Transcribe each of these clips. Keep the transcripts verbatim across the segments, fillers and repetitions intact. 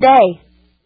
day.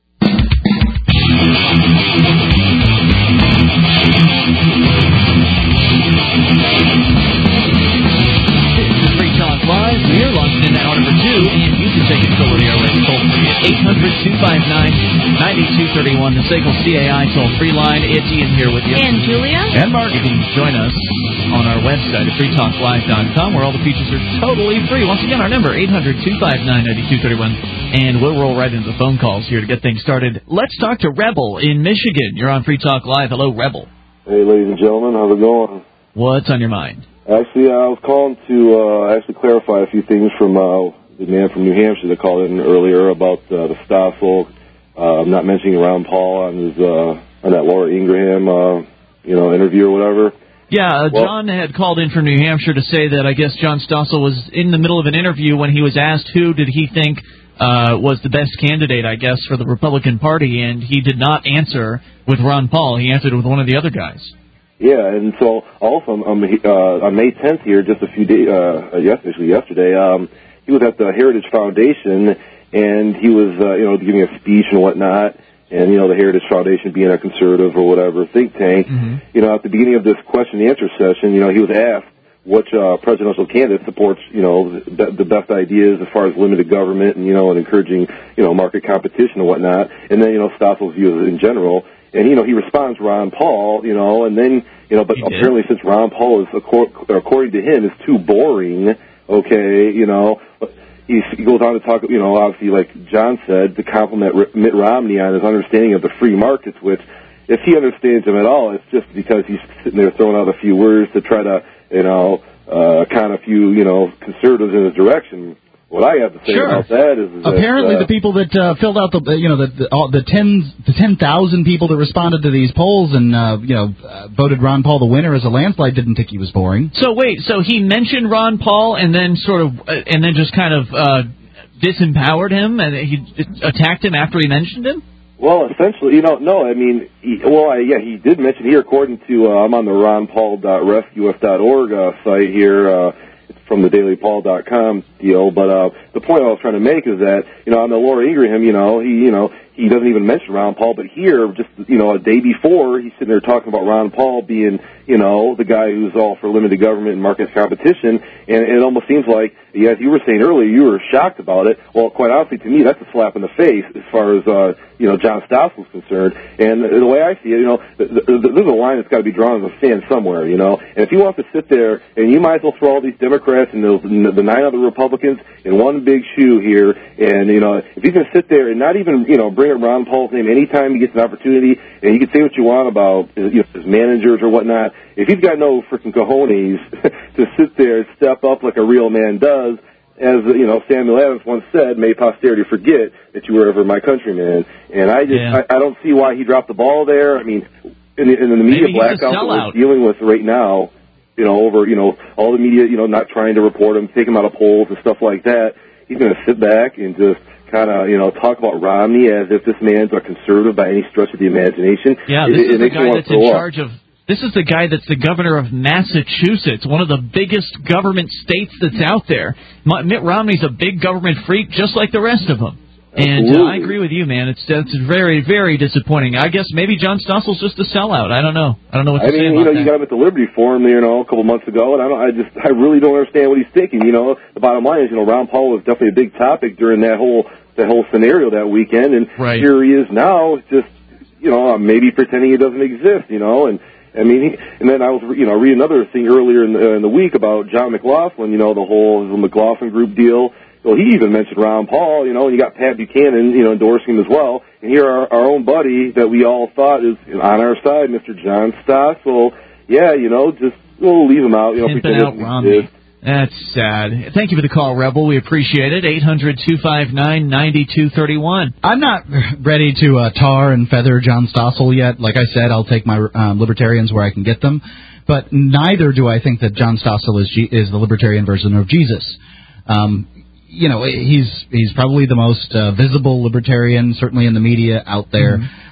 Live, we're launched in hour number two, and you can take control of the airwaves toll-free at eight hundred, two five nine, nine two three one, the S A C L C A I toll-free line. It's Ian here with you. And Julia. And Mark. You can join us on our website at free talk live dot com, where all the features are totally free. Once again, our number, eight hundred, two five nine, nine two three one, and we'll roll right into the phone calls here to get things started. Let's talk to Rebel in Michigan. You're on Free Talk Live. Hello, Rebel. Hey, ladies and gentlemen. How's it going? What's on your mind? Actually, I was calling to uh, actually clarify a few things from uh, the man from New Hampshire that called in earlier about uh, the Stossel, uh, not mentioning Ron Paul on his uh, on that Laura Ingraham, uh, you know, interview or whatever. Yeah, uh, well, John had called in from New Hampshire to say that I guess John Stossel was in the middle of an interview when he was asked who did he think uh, was the best candidate, I guess, for the Republican Party, and he did not answer with Ron Paul. He answered with one of the other guys. Yeah, and so also um, uh, on May tenth here, just a few days, uh, yesterday, yesterday, um, he was at the Heritage Foundation, and he was, uh, you know, giving a speech and whatnot, and, you know, the Heritage Foundation being a conservative or whatever think tank. Mm-hmm. You know, at the beginning of this question and answer session, you know, he was asked which uh, presidential candidate supports, you know, the, the best ideas as far as limited government and, you know, and encouraging, you know, market competition and whatnot, and then, you know, Stossel's views in general. And, you know, he responds Ron Paul, you know, and then, you know, but apparently since Ron Paul is, according to him, is too boring, okay, you know, he goes on to talk, you know, obviously, like John said, to compliment Mitt Romney on his understanding of the free markets, which, if he understands them at all, it's just because he's sitting there throwing out a few words to try to, you know, uh, kind of few, you know, conservatives in his direction. What I have to say sure. about that is, is apparently that, uh, the people that uh, filled out the you know the the, all, the tens the ten thousand people that responded to these polls and uh, you know uh, voted Ron Paul the winner as a landslide didn't think he was boring. So wait, so he mentioned Ron Paul and then sort of uh, and then just kind of uh, disempowered him and he attacked him after he mentioned him? Well, essentially, you know, no, I mean, he, well, I, yeah, he did mention here, according to uh, I'm on the ron paul dot rescue us dot org uh, site here. Uh, from the daily paul dot com deal, but uh, the point I was trying to make is that, you know, on the Laura Ingraham, you know, he, you know, he doesn't even mention Ron Paul, but here, just, you know, a day before, he's sitting there talking about Ron Paul being, you know, the guy who's all for limited government and market competition, and it almost seems like, yeah, as you were saying earlier, you were shocked about it. Well, quite honestly, to me, that's a slap in the face as far as, uh, you know, John Stossel's concerned, and the way I see it, you know, th- th- th- there's a line that's got to be drawn in the sand somewhere, you know, and if he wants to sit there, and you might as well throw all these Democrats and those, the nine other Republicans in one big shoe here, and, you know, if he's going to sit there and not even, you know, bring up Ron Paul's name anytime he gets an opportunity, and you can say what you want about, you know, his managers or whatnot, if he's got no freaking cojones to sit there and step up like a real man does, as, you know, Samuel Adams once said, may posterity forget that you were ever my countryman. And I just, yeah. I, I don't see why he dropped the ball there. I mean, in the, in the media blackout that we're dealing with right now, you know, over, you know, all the media, you know, not trying to report him, take him out of polls and stuff like that, he's going to sit back and just kind of, you know, talk about Romney as if this man's a conservative by any stretch of the imagination. Yeah, this it, is it the guy that's in charge of... This is the guy that's the governor of Massachusetts, one of the biggest government states that's out there. Mitt Romney's a big government freak, just like the rest of them. And uh, I agree with you, man. It's it's very, very disappointing. I guess maybe John Stossel's just a sellout. I don't know. I don't know what to I say mean, you know, that. you got him at the Liberty Forum, you know, a couple months ago, and I don't, I just, I really don't understand what he's thinking. You know, the bottom line is, you know, Ron Paul was definitely a big topic during that whole that whole scenario that weekend, and right. here he is now, just, you know, maybe pretending it doesn't exist, you know, and. I mean, he, and then I was, you know, reading another thing earlier in the, uh, in the week about John McLaughlin, you know, the whole the McLaughlin Group deal. Well, he even mentioned Ron Paul, you know, and you got Pat Buchanan, you know, endorsing him as well. And here our, our own buddy that we all thought is on our side, Mister John Stossel. Yeah, you know, just we'll leave him out, you know, Pimping pretend out Romney. That's sad. Thank you for the call, Rebel. We appreciate it. eight hundred, two five nine, nine two three one. I'm not ready to uh, tar and feather John Stossel yet. Like I said, I'll take my um, libertarians where I can get them. But neither do I think that John Stossel is, G- is the libertarian version of Jesus. Um, you know, he's he's probably the most uh, visible libertarian, certainly in the media out there. Mm-hmm.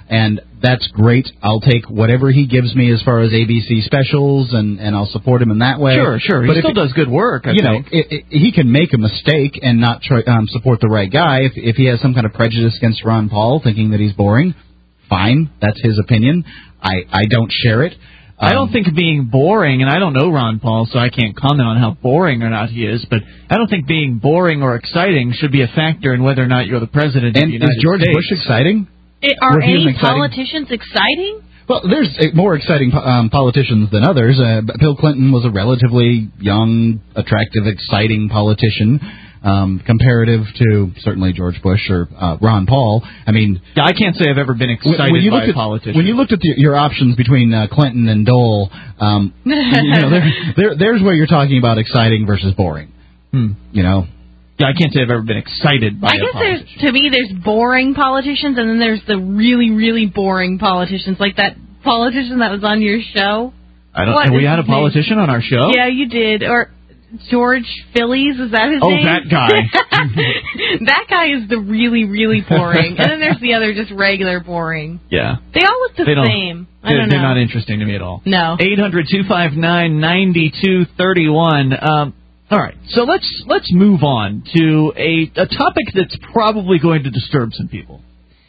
And that's great. I'll take whatever he gives me as far as A B C specials, and, and I'll support him in that way. Sure, sure. He but still it, does good work, I you think. know, it, it, he can make a mistake and not try, um, support the right guy. If, if he has some kind of prejudice against Ron Paul, thinking that he's boring, fine. That's his opinion. I, I don't share it. Um, I don't think being boring, and I don't know Ron Paul, so I can't comment on how boring or not he is, but I don't think being boring or exciting should be a factor in whether or not you're the president of the United States. And is George States. Bush exciting? It, are any exciting? politicians exciting? Well, there's more exciting um, politicians than others. Uh, Bill Clinton was a relatively young, attractive, exciting politician, um, comparative to certainly George Bush or uh, Ron Paul. I mean, yeah, I can't say I've ever been excited when you by looked a at, politician. When you looked at the, your options between uh, Clinton and Dole, um, you know, there, there, there's where you're talking about exciting versus boring. Hmm. You know. Yeah, I can't say I've ever been excited by I a guess politician. there's, to me, there's boring politicians, and then there's the really, really boring politicians, like that politician that was on your show. I don't. What we is had a his name? politician on our show. Yeah, you did. Or George Phillies, is that his oh, name? Oh, that guy. That guy is the really, really boring. And then there's the other just regular boring. Yeah. They all look the they same. I they're, don't know. They're not interesting to me at all. No. eight hundred two five nine nine two three one. Um, all right, so let's let's move on to a, a topic that's probably going to disturb some people.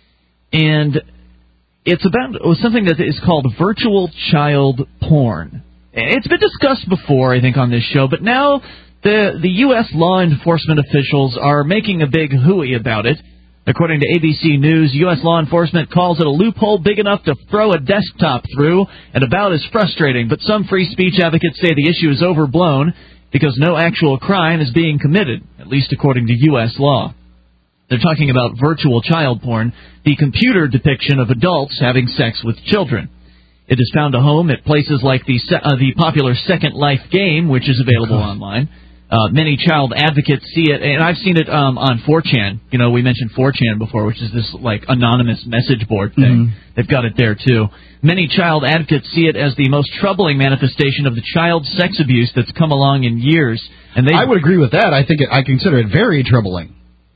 And it's about something that is called virtual child porn. It's been discussed before, I think, on this show, but now the the U S law enforcement officials are making a big hooey about it. According to A B C News, U S law enforcement calls it a loophole big enough to throw a desktop through and about as frustrating. But some free speech advocates say the issue is overblown because no actual crime is being committed, at least according to U S law. They're talking about virtual child porn, the computer depiction of adults having sex with children. It has found a home at places like the uh, the popular Second Life game, which is available online. Uh, many child advocates see it, and I've seen it um, on four chan. You know, we mentioned four chan before, which is this like anonymous message board thing. Mm-hmm. They've got it there too. Many child advocates see it as the most troubling manifestation of the child sex abuse that's come along in years. And they, I would agree with that. I think it, I consider it very troubling.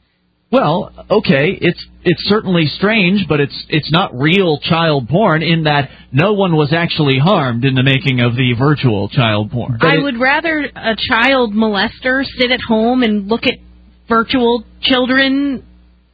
Well, okay, it's it's certainly strange, but it's it's not real child porn in that no one was actually harmed in the making of the virtual child porn. I it, would rather a child molester sit at home and look at virtual children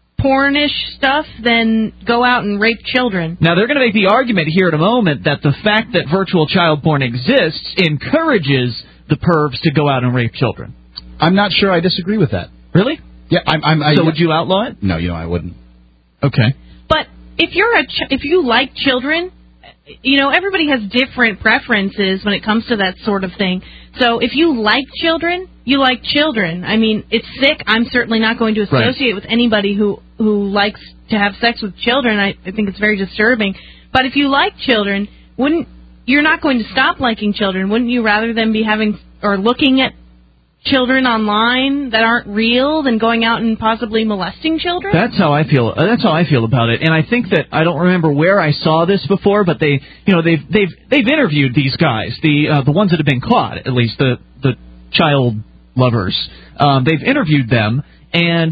pornish stuff than go out and rape children. Now, they're going to make the argument here in a moment that the fact that virtual child porn exists encourages the pervs to go out and rape children. I'm not sure I disagree with that. Really? Yeah, I'm. I'm I, so would you outlaw it? No, you know, I wouldn't. Okay. But if you're a ch- if you like children, you know, everybody has different preferences when it comes to that sort of thing. So if you like children, you like children. I mean, it's sick. I'm certainly not going to associate right. with anybody who who likes to have sex with children. I, I think it's very disturbing. But if you like children, wouldn't you're not going to stop liking children? Wouldn't you rather them be having or looking at children online that aren't real than going out and possibly molesting children? That's how I feel. That's how I feel about it. And I think that I don't remember where I saw this before, but they, you know, they've they've they've interviewed these guys, the uh, the ones that have been caught, at least the the child lovers. Um, they've interviewed them, and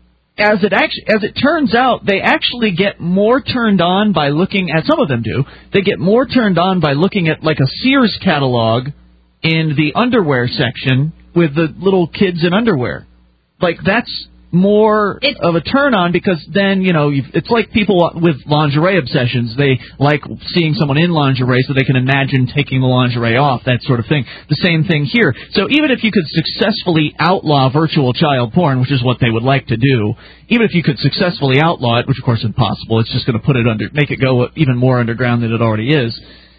as it actually as it turns out, they actually get more turned on by looking at. Some of them do. They get more turned on by looking at like a Sears catalog in the underwear section with the little kids in underwear. Like, that's more it, of a turn-on because then, you know, you've, it's like people with lingerie obsessions. They like seeing someone in lingerie so they can imagine taking the lingerie off, that sort of thing. The same thing here. So even if you could successfully outlaw virtual child porn, which is what they would like to do, even if you could successfully outlaw it, which of course is impossible, it's just going to put it under, make it go even more underground than it already is,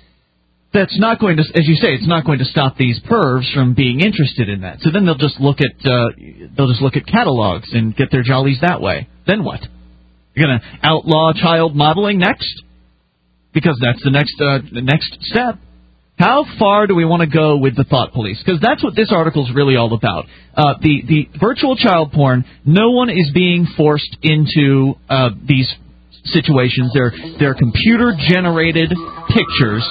that's not going to, as you say, it's not going to stop these pervs from being interested in that. So then they'll just look at uh, they'll just look at catalogs and get their jollies that way. Then what? You're going to outlaw child modeling next? Because that's the next uh, the next step. How far do we want to go with the thought police? Because that's what this article is really all about. Uh, the the virtual child porn. No one is being forced into uh, these situations. They're they're computer generated pictures.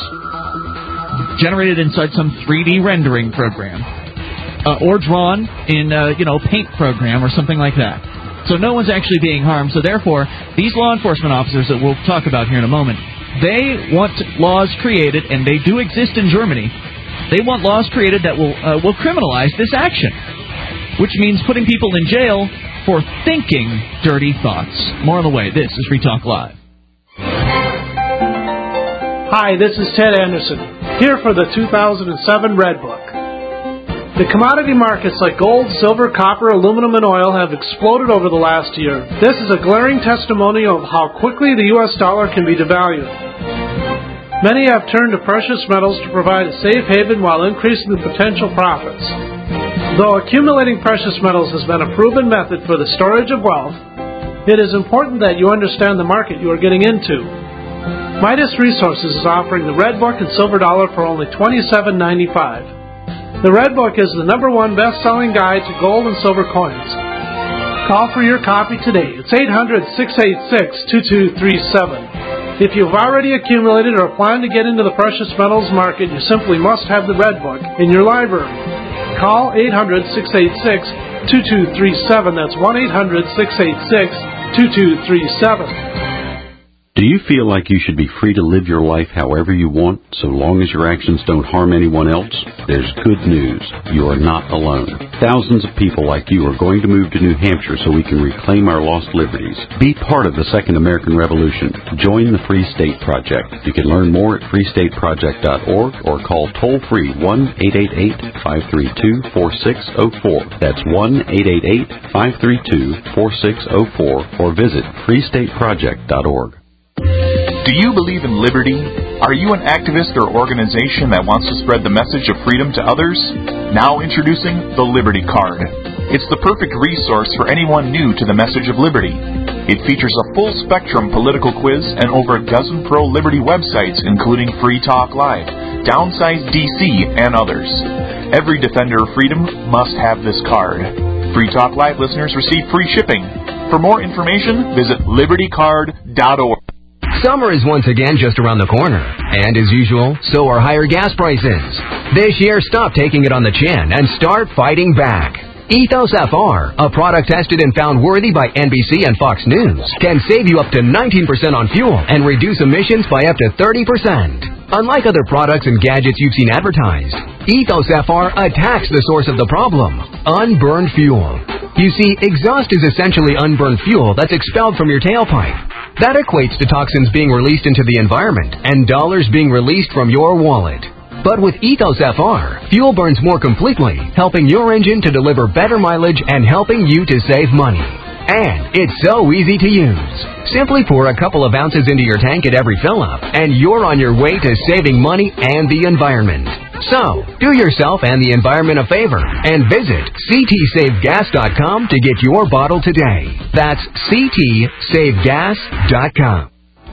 Generated inside some three D rendering program, uh, or drawn in, uh, you know, paint program or something like that. So no one's actually being harmed. So therefore, these law enforcement officers that we'll talk about here in a moment, they want laws created, and they do exist in Germany. They want laws created that will uh, will criminalize this action, which means putting people in jail for thinking dirty thoughts. More on the way. This is Free Talk Live. Hi, this is Ted Anderson, here for the two thousand seven Red Book. The commodity markets like gold, silver, copper, aluminum, and oil have exploded over the last year. This is a glaring testimonial of how quickly the U S dollar can be devalued. Many have turned to precious metals to provide a safe haven while increasing the potential profits. Though accumulating precious metals has been a proven method for the storage of wealth, it is important that you understand the market you are getting into. Midas Resources is offering the Red Book and Silver Dollar for only twenty-seven ninety-five. The Red Book is the number one best-selling guide to gold and silver coins. Call for your copy today. It's eight hundred, six eight six, two two three seven. If you've already accumulated or plan to get into the precious metals market, you simply must have the Red Book in your library. Call eight hundred, six eight six, two two three seven. That's one eight hundred, six eight six, two two three seven. Do you feel like you should be free to live your life however you want, so long as your actions don't harm anyone else? There's good news. You are not alone. Thousands of people like you are going to move to New Hampshire so we can reclaim our lost liberties. Be part of the Second American Revolution. Join the Free State Project. You can learn more at free state project dot org or call toll-free one eight eight eight, five three two, four six zero four. That's one eight eight eight, five three two, four six zero four or visit free state project dot org. Do you believe in liberty? Are you an activist or organization that wants to spread the message of freedom to others? Now introducing the Liberty Card. It's the perfect resource for anyone new to the message of liberty. It features a full-spectrum political quiz and over a dozen pro-liberty websites, including Free Talk Live, Downsize D C, and others. Every defender of freedom must have this card. Free Talk Live listeners receive free shipping. For more information, visit liberty card dot org. Summer is once again just around the corner, and as usual, so are higher gas prices. This year, stop taking it on the chin and start fighting back. Ethos F R, a product tested and found worthy by N B C and Fox News, can save you up to nineteen percent on fuel and reduce emissions by up to thirty percent. Unlike other products and gadgets you've seen advertised, Ethos F R attacks the source of the problem, unburned fuel. You see, exhaust is essentially unburned fuel that's expelled from your tailpipe. That equates to toxins being released into the environment and dollars being released from your wallet. But with Ethos F R, fuel burns more completely, helping your engine to deliver better mileage and helping you to save money. And it's so easy to use. Simply pour a couple of ounces into your tank at every fill-up, and you're on your way to saving money and the environment. So, do yourself and the environment a favor and visit c t save gas dot com to get your bottle today. That's c t save gas dot com.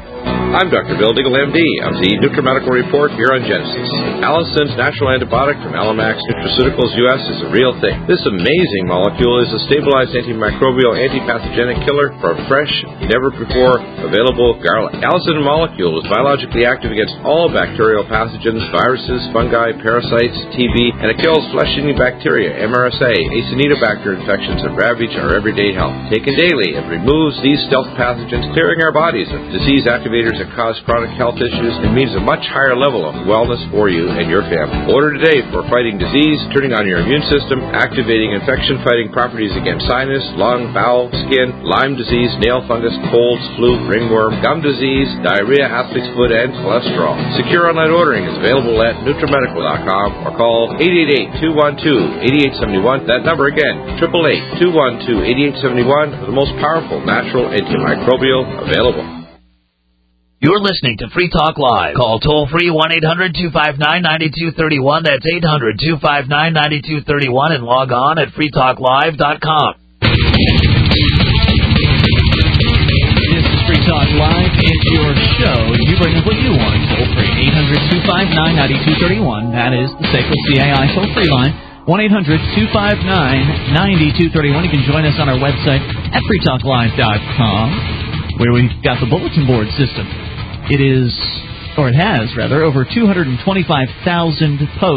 I'm Doctor Bill Diggle, M D, of the NutriMedical Report here on Genesis. Allison's natural antibiotic from Alamax Nutraceuticals U S is a real thing. This amazing molecule is a stabilized antimicrobial, antipathogenic killer for fresh, never-before available garlic. Allison molecule is biologically active against all bacterial pathogens, viruses, fungi, parasites, T B, and it kills flesh-eating bacteria, M R S A, Acinetobacter infections that ravage our everyday health. Taken daily, it removes these stealth pathogens, clearing our bodies of disease activators that cause chronic health issues and means a much higher level of wellness for you and your family. Order today for fighting disease, turning on your immune system, activating infection-fighting properties against sinus, lung, bowel, skin, Lyme disease, nail fungus, colds, flu, ringworm, gum disease, diarrhea, athlete's foot, and cholesterol. Secure online ordering is available at NutriMedical dot com or call eight eight eight, two one two, eight eight seven one. That number again, eight eight eight, two one two, eight eight seven one, the most powerful natural antimicrobial available. You're listening to Free Talk Live. Call toll-free one eight hundred, two five nine, nine two three one. That's eight hundred, two five nine, nine two three one and log on at free talk live dot com. This is Free Talk Live. It's your show. You bring up what you want. Toll-free eight hundred, two five nine, nine two three one. That is the S A C L C A I toll-free line. one eight hundred, two five nine, nine two three one. You can join us on our website at free talk live dot com, where we've got the bulletin board system. It is, or it has, rather, over two hundred twenty-five thousand posts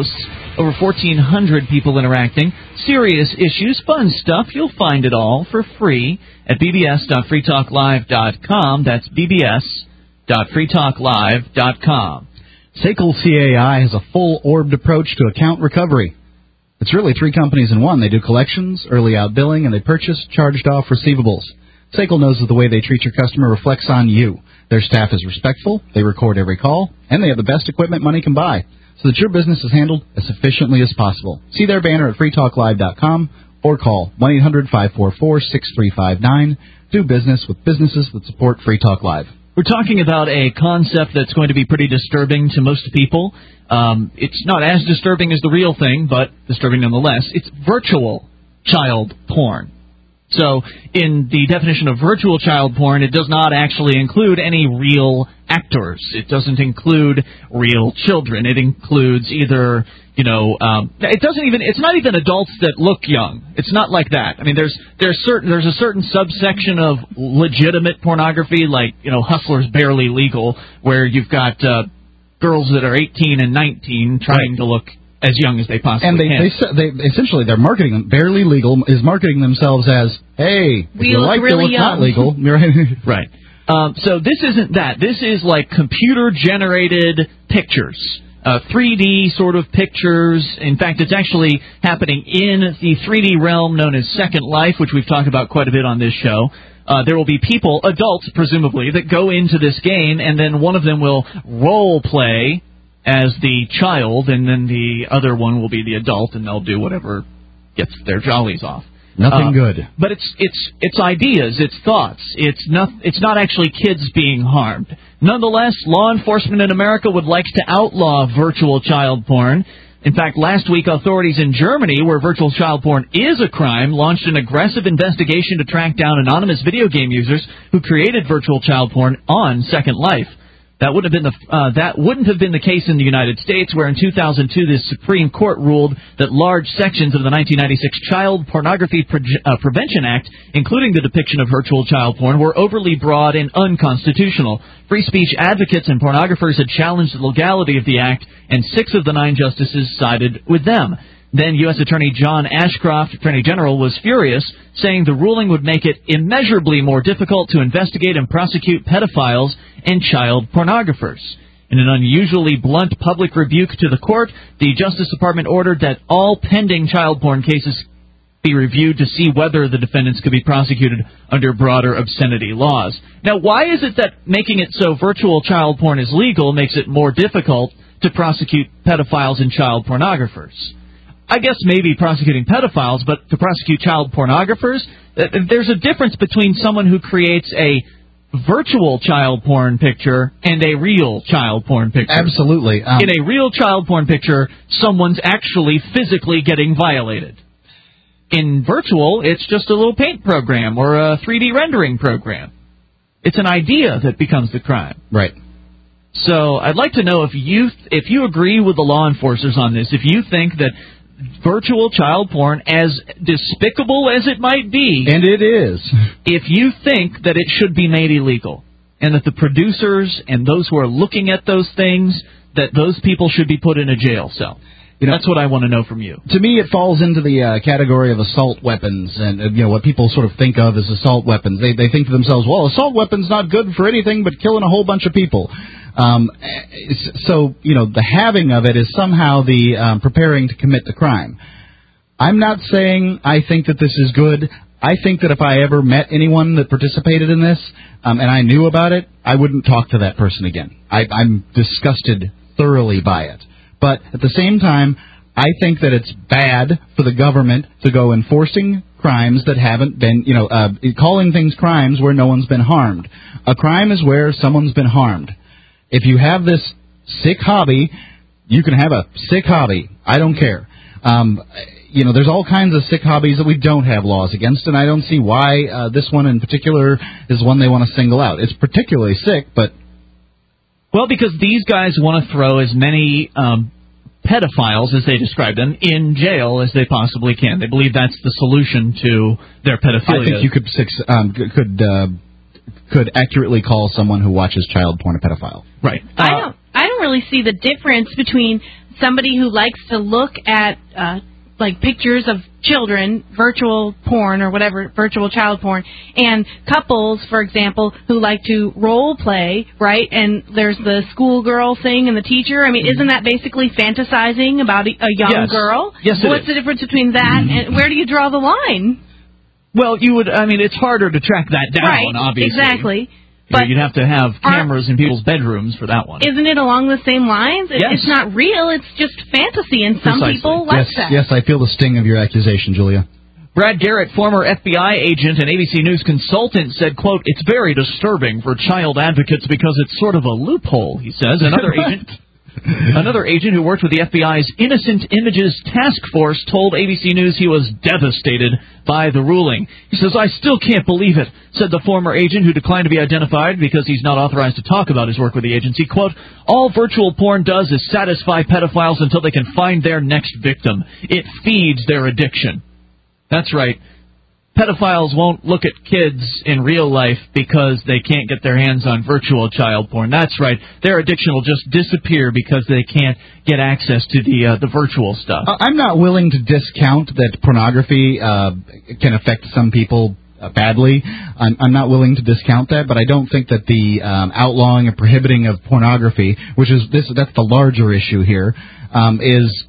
Over fourteen hundred people interacting. Serious issues, fun stuff. You'll find it all for free at b b s dot free talk live dot com. That's b b s dot free talk live dot com. S A C L C A I has a full-orbed approach to account recovery. It's really three companies in one. They do collections, early out billing, and they purchase charged-off receivables. S A C L knows that the way they treat your customer reflects on you. Their staff is respectful, they record every call, and they have the best equipment money can buy, so that your business is handled as efficiently as possible. See their banner at free talk live dot com or call one eight hundred five four four six three five nine. Do business with businesses that support Free Talk Live. We're talking about a concept that's going to be pretty disturbing to most people. Um, it's not as disturbing as the real thing, but disturbing nonetheless. It's virtual child porn. So in the definition of virtual child porn, it does not actually include any real actors. It doesn't include real children. It includes either, you know, um, it doesn't even, it's not even adults that look young. It's not like that. I mean, there's there's certain there's a certain subsection of legitimate pornography, like, you know, Hustler's Barely Legal, where you've got uh, girls that are eighteen and nineteen trying to look as young as they possibly and they, can. they, they essentially, they're marketing them. Barely Legal is marketing themselves as, hey, if we you look like really it, it's not young. legal. Right. Um, so this isn't that. This is like computer-generated pictures, uh, three D sort of pictures. In fact, it's actually happening in the three D realm known as Second Life, which we've talked about quite a bit on this show. Uh, there will be people, adults presumably, that go into this game, and then one of them will role play as the child, and then the other one will be the adult, and they'll do whatever gets their jollies off. Nothing uh, good. But it's it's it's ideas, it's thoughts. It's not it's not actually kids being harmed. Nonetheless, law enforcement in America would like to outlaw virtual child porn. In fact, last week, authorities in Germany, where virtual child porn is a crime, launched an aggressive investigation to track down anonymous video game users who created virtual child porn on Second Life. That wouldn't have been the uh, that wouldn't have been the case in the United States, where in two thousand two the Supreme Court ruled that large sections of the nineteen ninety-six Child Pornography Pre- uh, Prevention Act, including the depiction of virtual child porn, were overly broad and unconstitutional. Free speech advocates and pornographers had challenged the legality of the act, and six of the nine justices sided with them. Then U S Attorney John Ashcroft, Attorney General, was furious, saying the ruling would make it immeasurably more difficult to investigate and prosecute pedophiles and child pornographers. In an unusually blunt public rebuke to the court, the Justice Department ordered that all pending child porn cases be reviewed to see whether the defendants could be prosecuted under broader obscenity laws. Now, why is it that making it so virtual child porn is legal makes it more difficult to prosecute pedophiles and child pornographers? I guess maybe prosecuting pedophiles, but to prosecute child pornographers, there's a difference between someone who creates a virtual child porn picture and a real child porn picture. Absolutely. Um, In a real child porn picture, someone's actually physically getting violated. In virtual, it's just a little paint program or a three D rendering program. It's an idea that becomes the crime. Right. So I'd like to know if you if you agree with the law enforcers on this, if you think that virtual child porn, as despicable as it might be, and it is, if you think that it should be made illegal, and that the producers and those who are looking at those things, that those people should be put in a jail cell. You know, that's what I want to know from you. To me, it falls into the uh, category of assault weapons, and uh, you know what people sort of think of as assault weapons. They they think to themselves, well, assault weapon's not good for anything but killing a whole bunch of people. Um, so, you know, the having of it is somehow the um, preparing to commit the crime. I'm not saying I think that this is good. I think that if I ever met anyone that participated in this um, and I knew about it, I wouldn't talk to that person again. I, I'm disgusted thoroughly by it. But at the same time, I think that it's bad for the government to go enforcing crimes that haven't been, you know, uh, calling things crimes where no one's been harmed. A crime is where someone's been harmed. If you have this sick hobby, you can have a sick hobby. I don't care. Um, you know, there's all kinds of sick hobbies that we don't have laws against, and I don't see why uh, this one in particular is one they want to single out. It's particularly sick, but... Well, because these guys want to throw as many um, pedophiles, as they describe them, in jail as they possibly can. They believe that's the solution to their pedophilia. I think you could six, um, could uh, could accurately call someone who watches child porn a pedophile. Right. I don't. I don't really see the difference between somebody who likes to look at uh, like pictures of children, virtual porn or whatever, virtual child porn, and couples, for example, who like to role play, right? And there's the schoolgirl thing and the teacher. I mean, isn't that basically fantasizing about a young yes. girl? Yes, it What's is. the difference between that and where do you draw the line? Well, you would, I mean, it's harder to track that down, right, obviously. Exactly. You know, But you'd have to have cameras in people's bedrooms for that one. Isn't it along the same lines? It, Yes. It's not real. It's just fantasy, and some Precisely. people like yes, that. yes, I feel the sting of your accusation, Julia. Brad Garrett, former F B I agent and A B C News consultant, said, quote, "It's very disturbing for child advocates because it's sort of a loophole," he says. Another agent... Another agent who worked with the F B I's Innocent Images Task Force told A B C News he was devastated by the ruling. He says, "I still can't believe it," said the former agent, who declined to be identified because he's not authorized to talk about his work with the agency. Quote, "All virtual porn does is satisfy pedophiles until they can find their next victim. It feeds their addiction." That's right. Pedophiles won't look at kids in real life because they can't get their hands on virtual child porn. That's right. Their addiction will just disappear because they can't get access to the uh, the virtual stuff. I'm not willing to discount that pornography uh, can affect some people uh, badly. I'm, I'm not willing to discount that, but I don't think that the um, outlawing and prohibiting of pornography, which is this, that's the larger issue here, um, is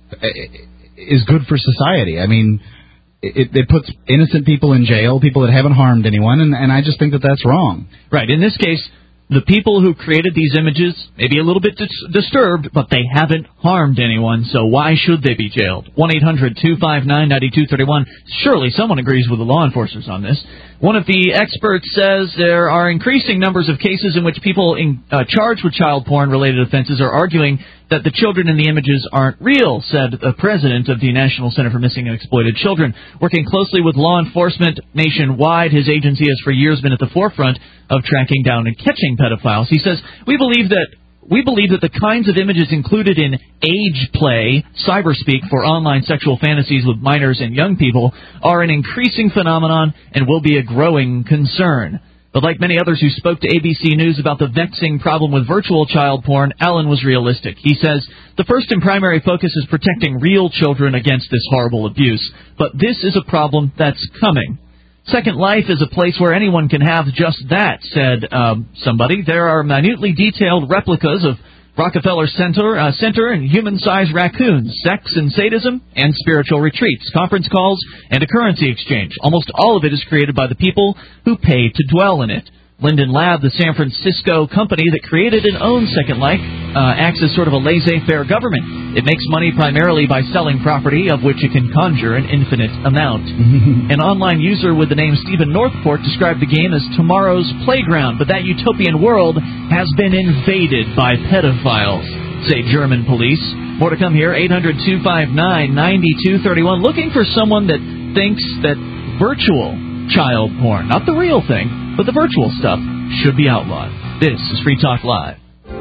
is good for society. I mean, It, it puts innocent people in jail, people that haven't harmed anyone, and, and I just think that that's wrong. Right. In this case, the people who created these images may be a little bit dis- disturbed, but they haven't harmed anyone, so why should they be jailed? one eight hundred two five nine nine two three one. Surely someone agrees with the law enforcers on this. One of the experts says there are increasing numbers of cases in which people in, uh, charged with child porn-related offenses are arguing that the children in the images aren't real, said the president of the National Center for Missing and Exploited Children. Working closely with law enforcement nationwide, his agency has for years been at the forefront of tracking down and catching pedophiles. He says, we believe that We believe that the kinds of images included in age play, cyberspeak for online sexual fantasies with minors and young people, are an increasing phenomenon and will be a growing concern. But like many others who spoke to A B C News about the vexing problem with virtual child porn, Allen was realistic. He says, the first and primary focus is protecting real children against this horrible abuse. But this is a problem that's coming. Second Life is a place where anyone can have just that, said um, somebody. There are minutely detailed replicas of Rockefeller Center, uh, Center and human-sized raccoons, sex and sadism, and spiritual retreats, conference calls, and a currency exchange. Almost all of it is created by the people who pay to dwell in it. Linden Lab, the San Francisco company that created and owns Second Life, uh, acts as sort of a laissez-faire government. It makes money primarily by selling property, of which it can conjure an infinite amount. An online user with the name Stephen Northport described the game as tomorrow's playground, but that utopian world has been invaded by pedophiles, say German police. More to come here, eight hundred two five nine nine two three one, looking for someone that thinks that virtual child porn, not the real thing, but the virtual stuff, should be outlawed. This is Free Talk Live.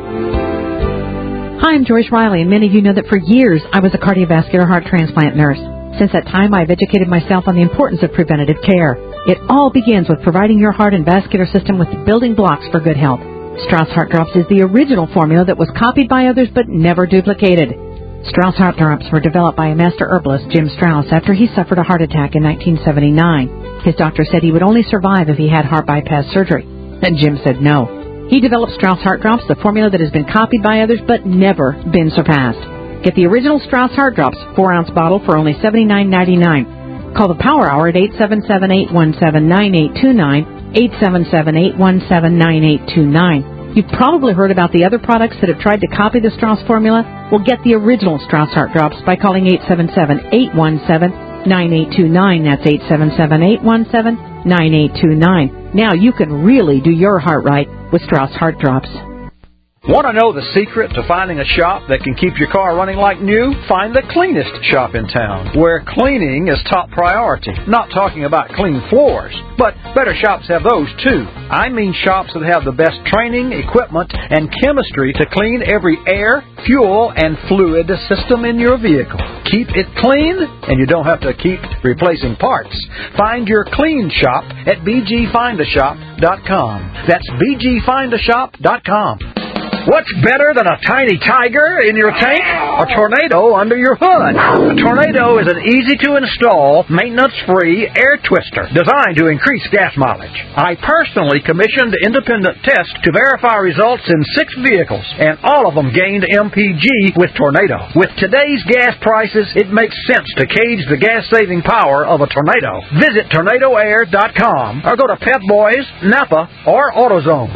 Hi, I'm Joyce Riley, and many of you know that for years I was a cardiovascular heart transplant nurse. Since that time, I've educated myself on the importance of preventative care. It all begins with providing your heart and vascular system with the building blocks for good health. Strauss Heart Drops is the original formula that was copied by others but never duplicated. Strauss Heart Drops were developed by a master herbalist, Jim Strauss, after he suffered a heart attack in nineteen seventy-nine. His doctor said he would only survive if he had heart bypass surgery. And Jim said no. He developed Strauss Heart Drops, the formula that has been copied by others but never been surpassed. Get the original Strauss Heart Drops, four ounce bottle, for only seventy-nine ninety-nine. Call the Power Hour at eight seven seven, eight one seven, nine eight two nine, eight seven seven, eight one seven, nine eight two nine. You've probably heard about the other products that have tried to copy the Strauss formula. Well, get the original Strauss Heart Drops by calling eight seven seven, eight one seven, nine eight two nine. That's eight seven seven, eight one seven, nine eight two nine. Now you can really do your heart right with Strauss Heart Drops. Want to know the secret to finding a shop that can keep your car running like new? Find the cleanest shop in town, where cleaning is top priority. Not talking about clean floors, but better shops have those too. I mean shops that have the best training, equipment, and chemistry to clean every air, fuel, and fluid system in your vehicle. Keep it clean, and you don't have to keep replacing parts. Find your clean shop at b g find a shop dot com. That's b g find a shop dot com. What's better than a tiny tiger in your tank? A tornado under your hood. A tornado is an easy-to-install, maintenance-free air twister designed to increase gas mileage. I personally commissioned independent tests to verify results in six vehicles, and all of them gained M P G with Tornado. With today's gas prices, it makes sense to cage the gas-saving power of a tornado. Visit tornado air dot com or go to Pep Boys, Napa, or AutoZone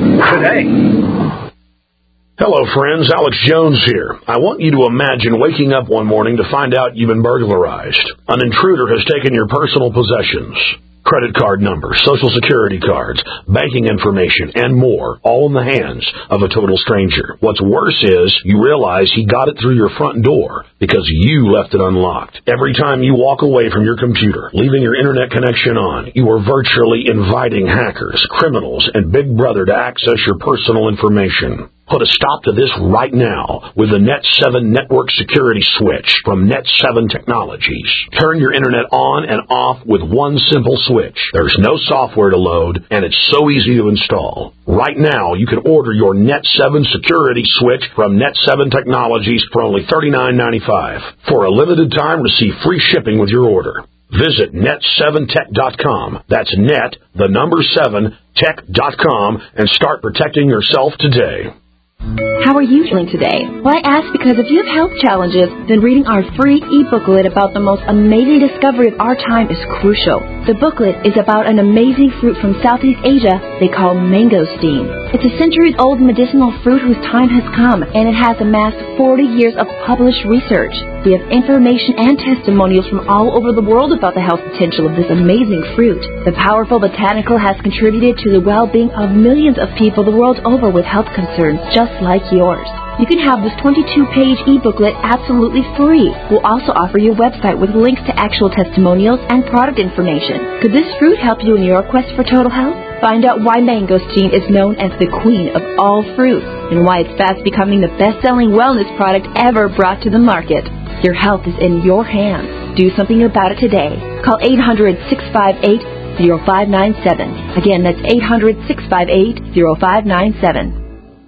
today. Hello, friends. Alex Jones here. I want you to imagine waking up one morning to find out you've been burglarized. An intruder has taken your personal possessions. Credit card numbers, social security cards, banking information, and more, all in the hands of a total stranger. What's worse is you realize he got it through your front door because you left it unlocked. Every time you walk away from your computer, leaving your internet connection on, you are virtually inviting hackers, criminals, and Big Brother to access your personal information. Put a stop to this right now with the Net seven Network Security Switch from Net seven Technologies. Turn your internet on and off with one simple switch. There's no software to load, and it's so easy to install. Right now, you can order your Net seven Security Switch from Net seven Technologies for only thirty-nine ninety-five. For a limited time, receive free shipping with your order. Visit net seven tech dot com. That's net, the number seven, tech dot com, and start protecting yourself today. How are you feeling today? Well, I ask because if you have health challenges, then reading our free e-booklet about the most amazing discovery of our time is crucial. The booklet is about an amazing fruit from Southeast Asia they call mangosteen. It's a centuries-old medicinal fruit whose time has come, and it has amassed forty years of published research. We have information and testimonials from all over the world about the health potential of this amazing fruit. The powerful botanical has contributed to the well-being of millions of people the world over with health concerns just like yours. You can have this twenty-two page e-booklet absolutely free. We'll also offer you a website with links to actual testimonials and product information. Could this fruit help you in your quest for total health? Find out why mangosteen is known as the queen of all fruits and why it's fast becoming the best-selling wellness product ever brought to the market. Your health is in your hands. Do something about it today. Call eight hundred, six five eight, zero five nine seven. Again, that's eight hundred, six five eight, zero five nine seven.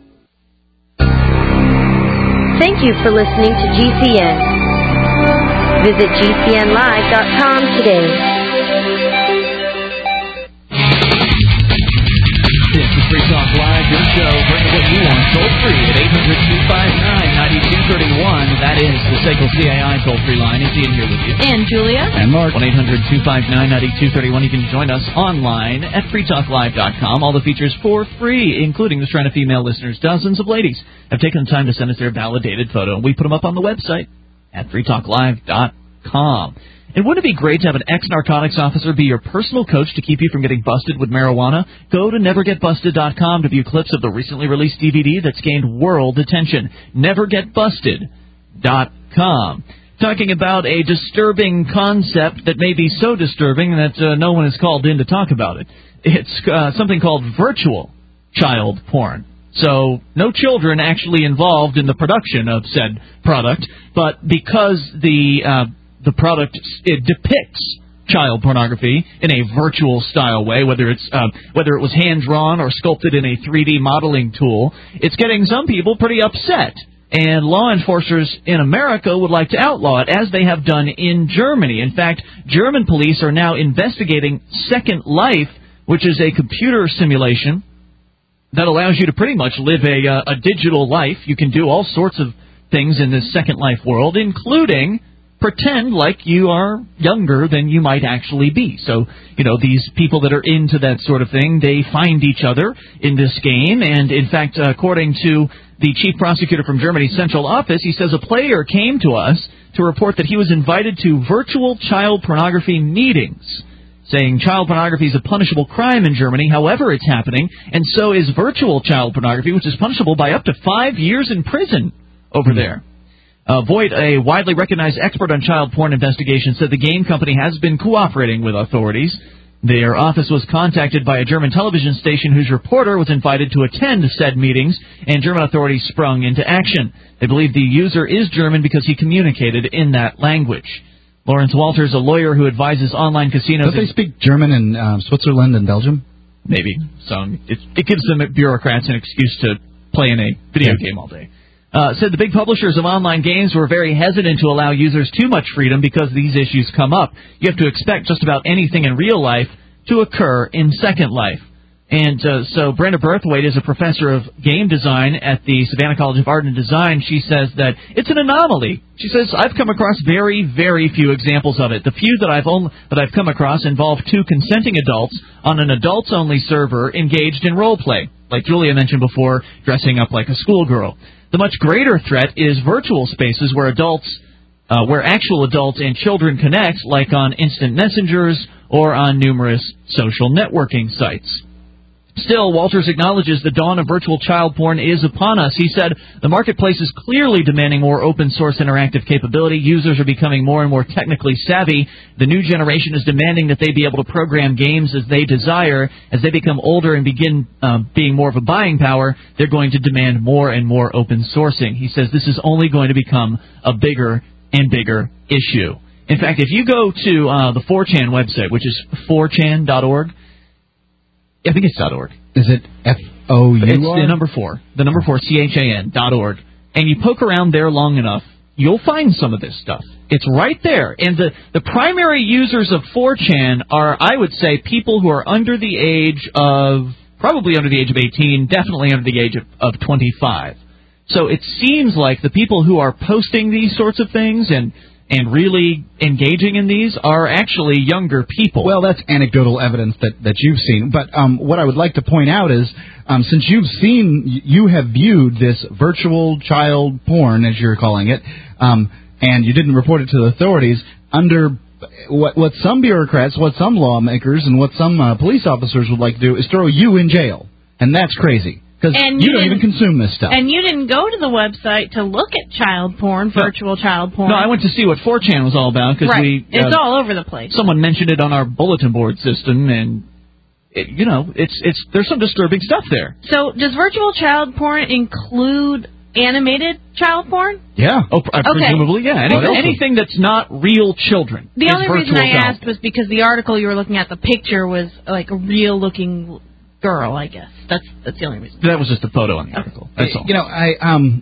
Thank you for listening to G C N. Visit G C N live dot com today. This is Free Talk Live, your show. Bring what you want toll free at eight hundred, two five nine, nine two three one. That is the S A C L C A I toll free line. It's Ian here with you. And Julia. And Mark. one eight hundred, two five nine, nine two three one. You can join us online at free talk live dot com. All the features for free, including this trend of female listeners. Dozens of ladies have taken the time to send us their validated photo, and we put them up on the website at free talk live dot com. And wouldn't it be great to have an ex-narcotics officer be your personal coach to keep you from getting busted with marijuana? Go to never get busted dot com to view clips of the recently released D V D that's gained world attention. never get busted dot com. Talking about a disturbing concept that may be so disturbing that uh, no one is called in to talk about it. It's uh, something called virtual child porn. So no children actually involved in the production of said product, but because the uh, the product it depicts child pornography in a virtual style way, whether it's uh, whether it was hand drawn or sculpted in a three D modeling tool, it's getting some people pretty upset. And law enforcers in America would like to outlaw it, as they have done in Germany. In fact, German police are now investigating Second Life, which is a computer simulation that allows you to pretty much live a, uh, a digital life. You can do all sorts of things in this Second Life world, including pretend like you are younger than you might actually be. So, you know, these people that are into that sort of thing, they find each other in this game. And, in fact, uh, according to the chief prosecutor from Germany's central office, he says a player came to us to report that he was invited to virtual child pornography meetings, saying child pornography is a punishable crime in Germany, however it's happening, and so is virtual child pornography, which is punishable by up to five years in prison over mm-hmm. there. Uh, Voigt, a widely recognized expert on child porn investigation, said the game company has been cooperating with authorities. Their office was contacted by a German television station whose reporter was invited to attend said meetings, and German authorities sprung into action. They believe the user is German because he communicated in that language. Lawrence Walters, a lawyer who advises online casinos... Don't they speak German in uh, Switzerland and Belgium? Maybe. So it, it gives them bureaucrats an excuse to playing a video game all day. Uh, said the big publishers of online games were very hesitant to allow users too much freedom because these issues come up. You have to expect just about anything in real life to occur in Second Life. And uh, so Brenda Berthwaite is a professor of game design at the Savannah College of Art and Design. She says that it's an anomaly. She says, I've come across very, very few examples of it. The few that I've only, that I've come across involve two consenting adults on an adults-only server engaged in role play, like Julia mentioned before, dressing up like a schoolgirl. The much greater threat is virtual spaces where adults, uh, where actual adults and children connect, like on instant messengers or on numerous social networking sites. Still, Walters acknowledges the dawn of virtual child porn is upon us. He said, the marketplace is clearly demanding more open-source interactive capability. Users are becoming more and more technically savvy. The new generation is demanding that they be able to program games as they desire. As they become older and begin uh, being more of a buying power, they're going to demand more and more open sourcing. He says this is only going to become a bigger and bigger issue. In fact, if you go to uh, the four chan website, which is four chan dot org, I think it's .org. Is it F O U R? It's the number four. The number four, C H A N, dot org. And you poke around there long enough, you'll find some of this stuff. It's right there. And the, the primary users of four chan are, I would say, people who are under the age of, probably under the age of eighteen, definitely under the age of, of twenty-five. So it seems like the people who are posting these sorts of things and and really engaging in these are actually younger people. Well, that's anecdotal evidence that, that you've seen. But um, what I would like to point out is, um, since you've seen, you have viewed this virtual child porn, as you're calling it, um, and you didn't report it to the authorities, under what, what some bureaucrats, what some lawmakers, and what some uh, police officers would like to do is throw you in jail. And that's crazy. Because you, you don't even consume this stuff. And you didn't go to the website to look at child porn, virtual no. child porn. No, I went to see what four chan was all about. Cause right. we, uh, it's all over the place. Someone mentioned it on our bulletin board system, and, it, you know, it's it's there's some disturbing stuff there. So does virtual child porn include animated child porn? Yeah. Oh, uh, okay. Presumably, yeah. Anything, anything that's not real children. The only reason I child. asked was because the article you were looking at, the picture was like a real-looking girl, I guess. That's that's the only reason. That was just a photo on the article. That's all. You know, I um,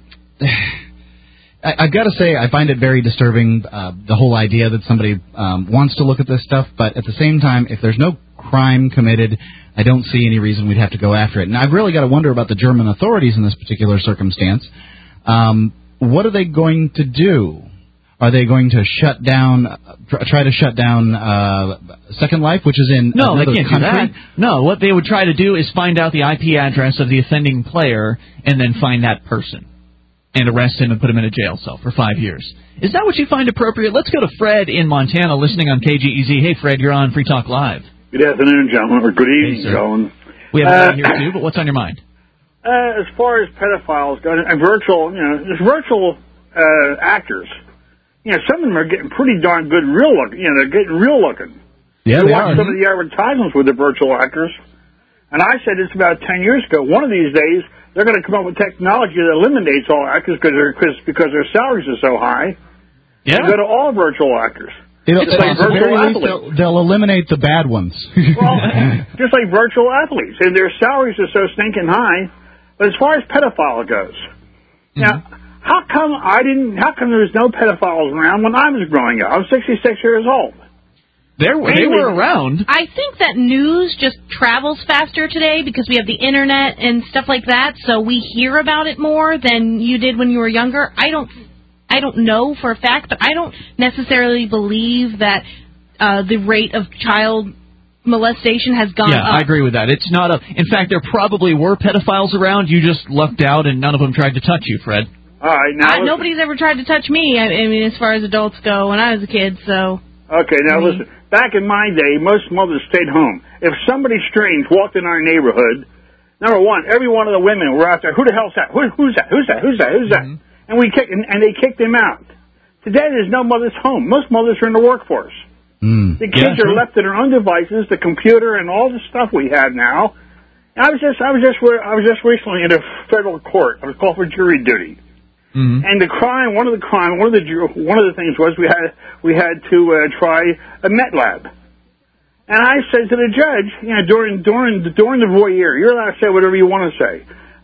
I, I've got to say I find it very disturbing, uh, the whole idea that somebody um, wants to look at this stuff. But at the same time, if there's no crime committed, I don't see any reason we'd have to go after it. And I've really got to wonder about the German authorities in this particular circumstance. Um, what are they going to do? Are they going to shut down, try to shut down uh, Second Life, which is in no, another they can't country? do that. No, what they would try to do is find out the I P address of the offending player and then find that person and arrest him and put him in a jail cell for five years. Is that what you find appropriate? Let's go to Fred in Montana, listening on K G E Z. Hey, Fred, you're on Free Talk Live. Good afternoon, gentlemen, or good evening, hey, gentlemen. We have uh, one here too, but what's on your mind? Uh, as far as pedophiles go, and virtual, you know, there's virtual uh, actors. You know, some of them are getting pretty darn good real looking. You know, they're getting real looking. Yeah, you they watch are. some of the advertisements with the virtual actors. And I said this about ten years ago. One of these days, they're going to come up with technology that eliminates all actors because cause, because their salaries are so high. Yeah. And go to all virtual actors. It'll, just like virtual athletes. They'll, they'll eliminate the bad ones. Well, just like virtual athletes. And their salaries are so stinking high. But as far as pedophile goes, mm-hmm. now, how come I didn't, how come there was no pedophiles around when I was growing up? I was sixty-six years old. There, they were around. I think that news just travels faster today because we have the internet and stuff like that, so we hear about it more than you did when you were younger. I don't I don't know for a fact, but I don't necessarily believe that uh, the rate of child molestation has gone yeah, up. Yeah, I agree with that. It's not a. In fact, there probably were pedophiles around. You just lucked out, and none of them tried to touch you, Fred. All right, now uh, nobody's ever tried to touch me. I, I mean, as far as adults go, when I was a kid. So. Okay, now mm-hmm. listen. Back in my day, most mothers stayed home. If somebody strange walked in our neighborhood, number one, every one of the women were out there. Who the hell's that? Who, who's that? Who's that? Who's that? Who's that? Mm-hmm. And we kicked, and, and they kicked them out. Today, there's no mothers home. Most mothers are in the workforce. Mm. The kids yeah, are left to their own devices, the computer, and all the stuff we have now. And I was just, I was just, I was just recently in a federal court. I was called for jury duty. Mm-hmm. And the crime, one of the crime, one of the one of the things was we had we had to uh, try a Met Lab. And I said to the judge, you know, during during during the voir dire, you're allowed to say whatever you want to say.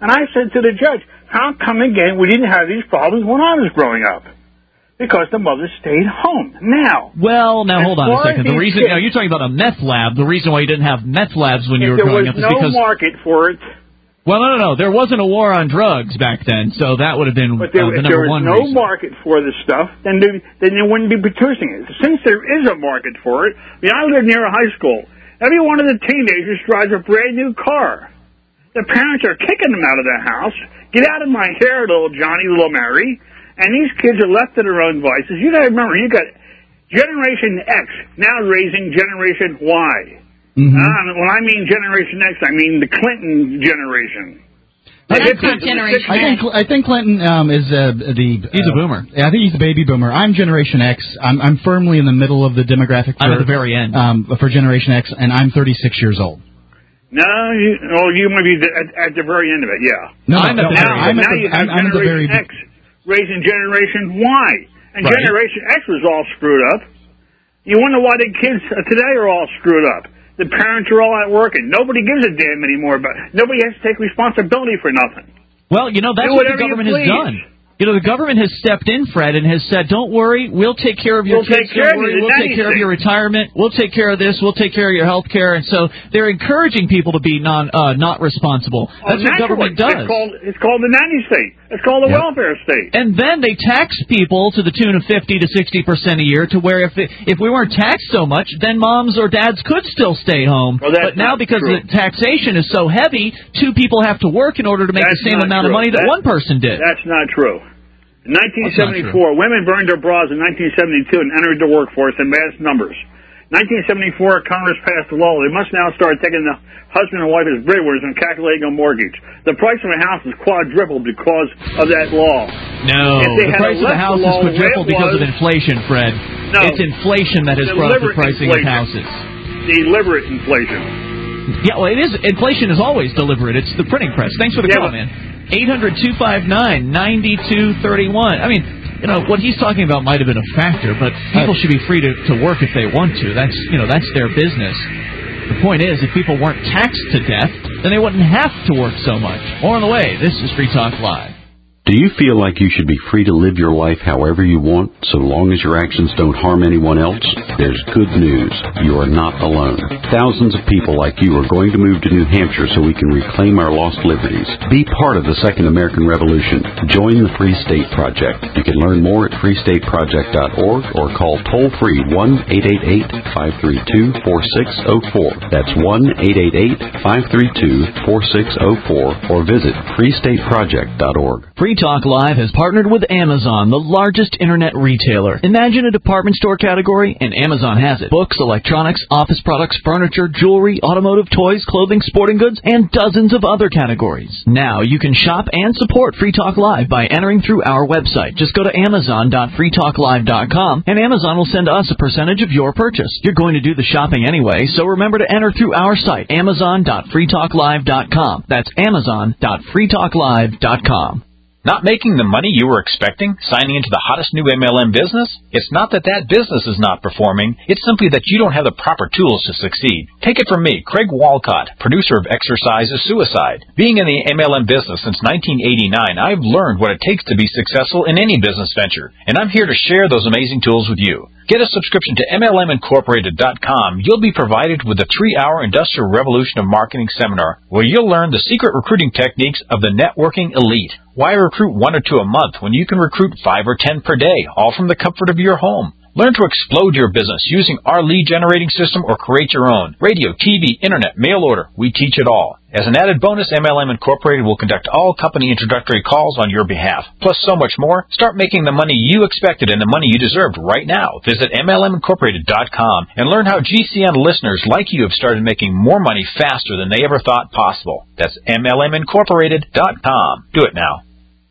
And I said to the judge, how come again we didn't have these problems when I was growing up? Because the mother stayed home. Now. Well, now hold on a second. The reason, kids, now you're talking about a meth lab. The reason why you didn't have meth labs when you were growing up is because there was no market for it. Well, no, no, no. There wasn't a war on drugs back then, so that would have been but there, uh, the if number there was one no reason. market for this stuff, then they, then they wouldn't be producing it. Since there is a market for it, I mean, I live near a high school. Every one of the teenagers drives a brand new car. The parents are kicking them out of the house. Get out of my hair, little Johnny, little Mary. And these kids are left to their own devices. You got to remember, you got Generation X now raising Generation Y. Mm-hmm. Uh, when I mean Generation X, I mean the Clinton generation. Well, that's not Generation I think I think Clinton um, is uh, the. He's a boomer. I think he's a baby boomer. I'm Generation X. I'm, I'm firmly in the middle of the demographic. For, I'm at the very end. Um, for Generation X, and I'm thirty-six years old. No, you, oh, you might be the, at, at the very end of it. Yeah. No, I'm no, at the no, very I'm end. at Now the, you have I'm, I'm at the very. Generation X raising Generation Y, and Right. Generation X was all screwed up. You wonder why the kids today are all screwed up. The parents are all out working. Nobody gives a damn anymore. But nobody has to take responsibility for nothing. Well, you know, that's Do what the whatever you government has please. done. You know, the government has stepped in, Fred, and has said, don't worry, we'll take care of your We'll kids. take care Don't of worry, you, we'll take care of anything. your retirement. We'll take care of this. We'll take care of your health care. And so they're encouraging people to be non, uh, not responsible. That's Oh, what government naturally. does. It's called, it's called the nanny state. It's called the Yep. welfare state. And then they tax people to the tune of fifty to sixty percent a year, to where if it, if we weren't taxed so much, then moms or dads could still stay home. Well, that's but now not because true. the taxation is so heavy, two people have to work in order to make That's the same not amount true. of money that, That- one person did. That's not true. In nineteen seventy-four, That's not women burned their bras in nineteen seventy-two and entered the workforce in mass numbers. nineteen seventy-four, Congress passed a law. They must now start taking the husband and wife as breadwinners and calculating a mortgage. The price of a house is quadrupled because of that law. No, If they the had price of the left house the is law the way quadrupled it because of was- inflation, Fred. No. It's inflation that has brought up the Deliberate pricing of inflation. houses. Deliberate inflation. Yeah, well, it is. Inflation is always deliberate. It's the printing press. Thanks for the Yeah, call, but- man. eight hundred two five nine nine two three one. I mean, you know, what he's talking about might have been a factor, but people should be free to, to work if they want to. That's, you know, that's their business. The point is, if people weren't taxed to death, then they wouldn't have to work so much. More on the way. This is Free Talk Live. Do you feel like you should be free to live your life however you want, so long as your actions don't harm anyone else? There's good news. You are not alone. Thousands of people like you are going to move to New Hampshire so we can reclaim our lost liberties. Be part of the Second American Revolution. Join the Free State Project. You can learn more at free state project dot org or call toll-free one eight eight eight, five three two, four six zero four. That's one eight eight eight, five three two, four six zero four or visit free state project dot org. Free Talk Live has partnered with Amazon, the largest internet retailer. Imagine a department store category, and Amazon has it. Books, electronics, office products, furniture, jewelry, automotive, toys, clothing, sporting goods, and dozens of other categories. Now you can shop and support Free Talk Live by entering through our website. Just go to amazon dot free talk live dot com, and Amazon will send us a percentage of your purchase. You're going to do the shopping anyway, so remember to enter through our site, amazon dot free talk live dot com. That's amazon dot free talk live dot com. Not making the money you were expecting? Signing into the hottest new M L M business? It's not that that business is not performing. It's simply that you don't have the proper tools to succeed. Take it from me, Craig Walcott, producer of Exercise is Suicide. Being in the M L M business since nineteen eighty-nine, I've learned what it takes to be successful in any business venture, and I'm here to share those amazing tools with you. Get a subscription to M L M Incorporated dot com. You'll be provided with a three-hour Industrial Revolution of Marketing seminar where you'll learn the secret recruiting techniques of the networking elite. Why recruit one or two a month when you can recruit five or ten per day, all from the comfort of your home? Learn to explode your business using our lead generating system or create your own. Radio, T V, internet, mail order, we teach it all. As an added bonus, M L M Incorporated will conduct all company introductory calls on your behalf. Plus so much more. Start making the money you expected and the money you deserved right now. Visit M L M Incorporated dot com and learn how G C N listeners like you have started making more money faster than they ever thought possible. That's M L M Incorporated dot com. Do it now.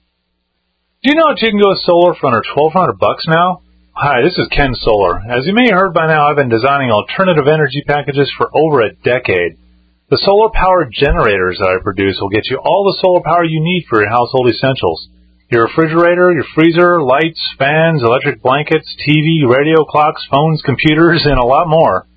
Do you know that you can go solar for under twelve hundred bucks now? Hi, this is Ken Solar. As you may have heard by now, I've been designing alternative energy packages for over a decade. The solar-powered generators that I produce will get you all the solar power you need for your household essentials. Your refrigerator, your freezer, lights, fans, electric blankets, T V, radio, clocks, phones, computers, and a lot more.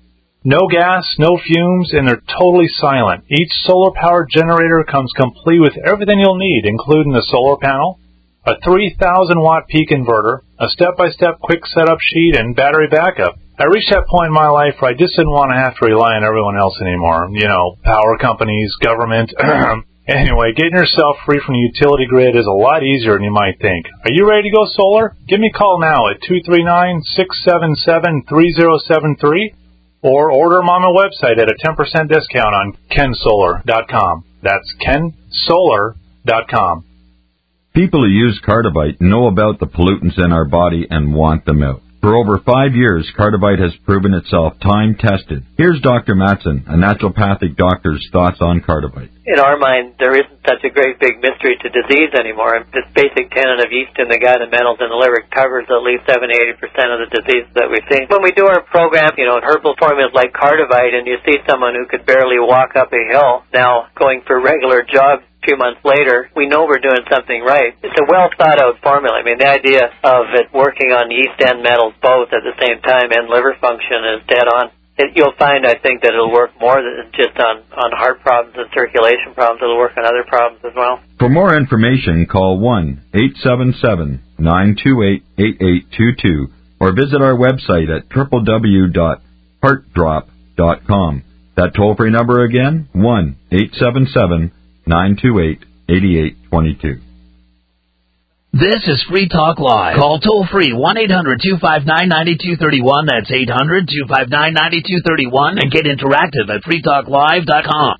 No gas, no fumes, and they're totally silent. Each solar-powered generator comes complete with everything you'll need, including a solar panel, a three thousand watt peak inverter, a step-by-step quick setup sheet, and battery backup. I reached that point in my life where I just didn't want to have to rely on everyone else anymore. You know, power companies, government. Anyway, getting yourself free from the utility grid is a lot easier than you might think. Are you ready to go solar? Give me a call now at two three nine, six seven seven, three zero seven three or order them on my website at a ten percent discount on ken solar dot com. That's ken solar dot com. People who use Cardivite know about the pollutants in our body and want them out. For over five years, Cardivite has proven itself time-tested. Here's Doctor Matson, a naturopathic doctor's thoughts on Cardivite. In our mind, there isn't such a great big mystery to disease anymore. This basic tenet of yeast in the gut and metals in the liver covers at least seventy to eighty percent of the diseases that we see. When we do our program, you know, herbal formulas like Cardivite, and you see someone who could barely walk up a hill now going for regular jogs a few months later, we know we're doing something right. It's a well-thought-out formula. I mean, the idea of it working on yeast and metals both at the same time and liver function is dead on. It, you'll find, I think, that it'll work more than just on, on heart problems and circulation problems. It'll work on other problems as well. For more information, call one eight seven seven, nine two eight, eight eight two two or visit our website at w w w dot heart drop dot com. That toll-free number again, one eight seven seven, nine two eight, eight eight two two. This is Free Talk Live. Call toll-free one eight hundred, two five nine, nine two three one. That's eight hundred, two five nine, nine two three one. And get interactive at free talk live dot com.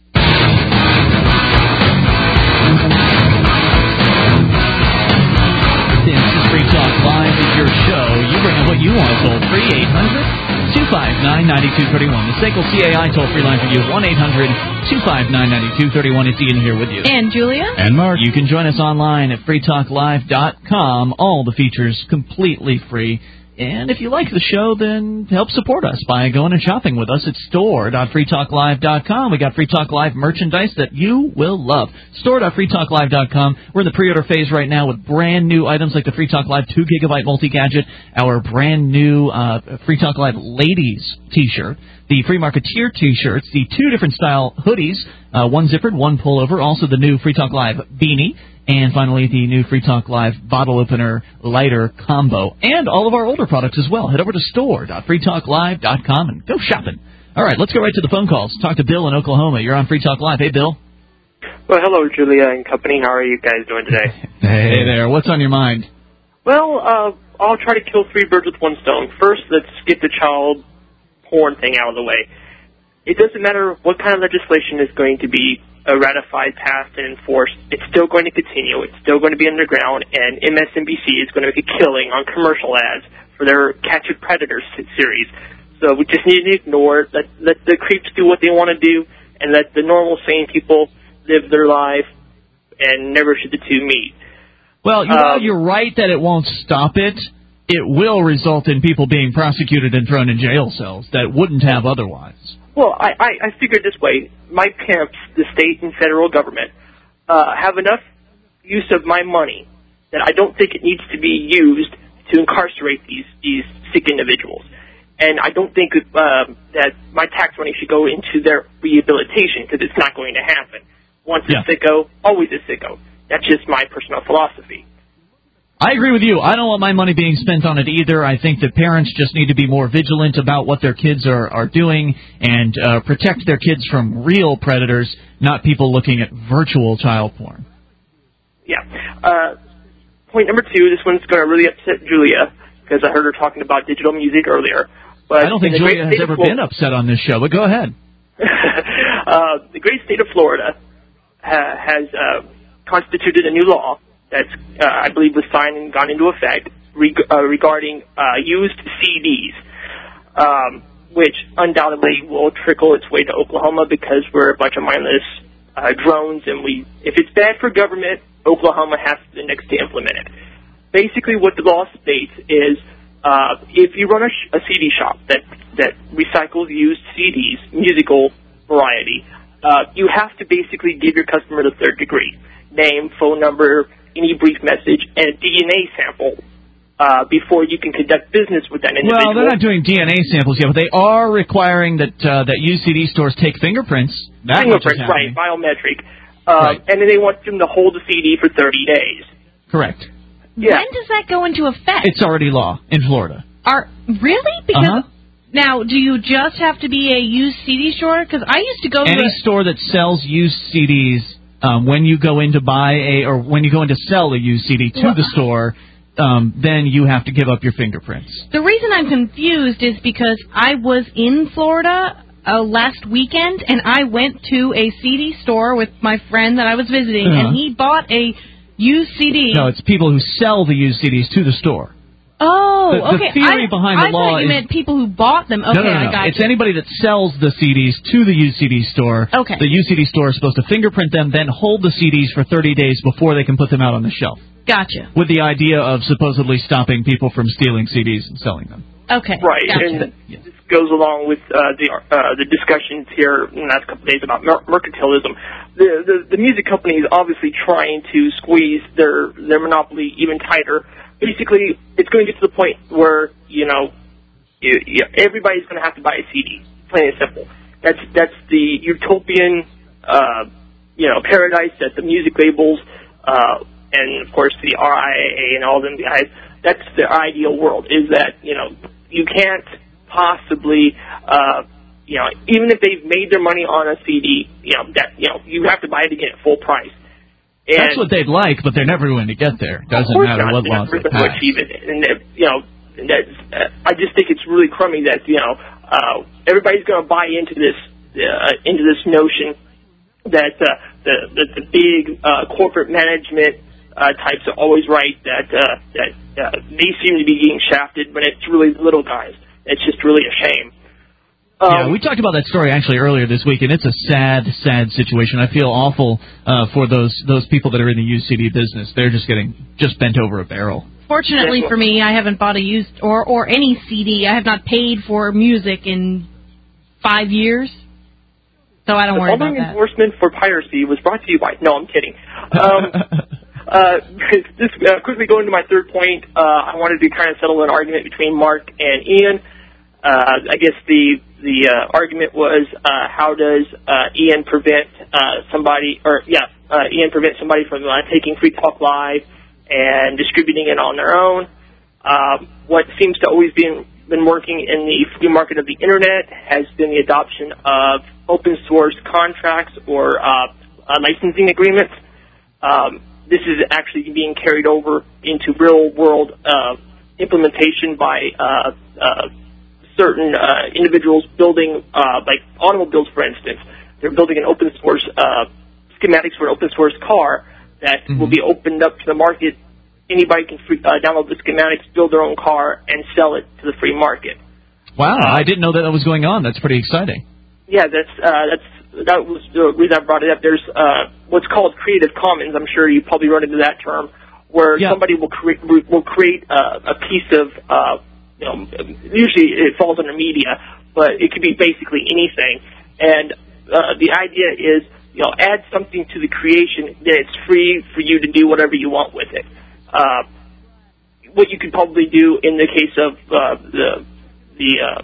This is Free Talk Live. It's your show. You bring up what you want. Toll-free, eight hundred, two five nine, nine two three one. The S A C L C A I toll-free line for you, one eight hundred, two five nine, nine two three one. It's Ian here with you. And Julia. And Mark. You can join us online at free talk live dot com. All the features completely free. And if you like the show, then help support us by going and shopping with us at store dot free talk live dot com. We got Free Talk Live merchandise that you will love. store dot free talk live dot com. We're in the pre-order phase right now with brand new items like the Free Talk Live two gigabyte multi-gadget, our brand new uh, Free Talk Live Ladies t-shirt, the Free Marketeer t-shirts, the two different style hoodies, uh, one zippered, one pullover, also the new Free Talk Live beanie, and finally, the new Free Talk Live bottle opener lighter combo, and all of our older products as well. Head over to store dot free talk live dot com and go shopping. All right, let's go right to the phone calls. Talk to Bill in Oklahoma. You're on Free Talk Live. Hey, Bill. Well, hello, Julia and company. How are you guys doing today? Hey there. What's on your mind? Well, uh, I'll try to kill three birds with one stone. First, let's get the child porn thing out of the way. It doesn't matter what kind of legislation is going to be uh, ratified, passed, and enforced. It's still going to continue. It's still going to be underground, and M S N B C is going to make a killing on commercial ads for their Catch a Predator series. So we just need to ignore it. Let, let the creeps do what they want to do, and let the normal, sane people live their life, and never should the two meet. Well, you know, um, you're right that it won't stop it. It will result in people being prosecuted and thrown in jail cells that wouldn't have otherwise. Well, I, I, I figured this way. My pimps, the state and federal government, uh, have enough use of my money that I don't think it needs to be used to incarcerate these, these sick individuals. And I don't think uh, that my tax money should go into their rehabilitation, because it's not going to happen. Once yeah. a sicko, always a sicko. That's just my personal philosophy. I agree with you. I don't want my money being spent on it either. I think that parents just need to be more vigilant about what their kids are, are doing and uh, protect their kids from real predators, not people looking at virtual child porn. Yeah. Uh, point number two, this one's going to really upset Julia, because I heard her talking about digital music earlier. But I don't think Julia has ever been upset on this show, but go ahead. uh, the great state of Florida ha- has uh, constituted a new law that's, uh, I believe, was signed and gone into effect reg- uh, regarding uh, used C Ds, um, which undoubtedly will trickle its way to Oklahoma because we're a bunch of mindless uh, drones, and we, if it's bad for government, Oklahoma has to next to implement it. Basically, what the law states is uh, if you run a, sh- a C D shop that that recycles used C Ds, musical variety, uh, you have to basically give your customer the third degree: name, phone number, any brief message, and a D N A sample uh, before you can conduct business with that individual. Well, they're not doing D N A samples yet, but they are requiring that uh, that U C D stores take fingerprints. That Fingerprints, much is right, happening. biometric. Um, Right. And then they want them to hold the C D for thirty days. Correct. Yeah. When does that go into effect? It's already law in Florida. Are really? Because Uh-huh. now, do you just have to be a used C D store? Because I used to go to Any a, store that sells used C Ds, um, when you go in to buy a, or when you go in to sell a used C D to Well- the store, um, then you have to give up your fingerprints. The reason I'm confused is because I was in Florida uh, last weekend, and I went to a C D store with my friend that I was visiting, Uh-huh. and he bought a used C D. No, it's people who sell the used C Ds to the store. Oh, The- the okay. theory I, behind the I law thought you is- meant people who bought them. Okay, no, no, no, I no. got It's you. anybody that sells the C Ds to the used C D store. Okay. The used C D store is supposed to fingerprint them, then hold the C Ds for thirty days before they can put them out on the shelf. Gotcha. With the idea of supposedly stopping people from stealing C Ds and selling them. Okay. Right, Gotcha. and this goes along with uh, the uh, the discussions here in the last couple of days about mer- mercantilism. The, the the music company is obviously trying to squeeze their their monopoly even tighter. Basically, it's going to get to the point where you know you, you, everybody's going to have to buy a C D. Plain and simple. That's that's the utopian uh, you know paradise that the music labels uh, and of course the R I A A and all them guys. That's the ideal world. Is that you know you can't possibly uh, you know even if they've made their money on a C D, you know that you know you have to buy it again at full price. And That's what they'd like, but they're never going to get there. Doesn't of course matter not. what They're laws never they going to pass. achieve it, and uh, you know, and that's, uh, I just think it's really crummy that you know uh, everybody's going to buy into this uh, into this notion that uh, the, the the big uh, corporate management uh, types are always right. That uh, that uh, they seem to be getting shafted, but it's really the little guys. It's just really a shame. Yeah, we talked about that story actually earlier this week, and it's a sad, sad situation. I feel awful uh, for those those people that are in the used C D business. They're just getting just bent over a barrel. Fortunately for me, I haven't bought a used or or any C D. I have not paid for music in five years, so I don't the worry about following that. endorsement for piracy was brought to you by. No, I'm kidding. Um, uh, just uh, quickly going to my third point, uh, I wanted to kind of settle an argument between Mark and Ian. Uh, I guess the the uh, argument was uh, how does uh, Ian prevent uh, somebody, or yeah, uh, Ian prevent somebody from uh, taking Free Talk Live and distributing it on their own. Um, what seems to always been been working in the free market of the internet has been the adoption of open source contracts or uh, uh, licensing agreements. Um, this is actually being carried over into real world uh, implementation by uh, uh, certain uh, individuals building, uh, like automobiles, for instance. They're building an open source uh, schematics for an open source car that mm-hmm. will be opened up to the market. Anybody can free, uh, download the schematics, build their own car, and sell it to the free market. Wow, I didn't know that that was going on. That's pretty exciting. Yeah, that's uh, that's that was the reason I brought it up. There's uh, what's called Creative Commons. I'm sure you probably run into that term, where yeah. somebody will create will create uh, a piece of. Uh, You know, usually it falls under media, but it could be basically anything. And uh, the idea is, you know, add something to the creation, then it's free for you to do whatever you want with it. Uh, what you could probably do in the case of uh, the the uh,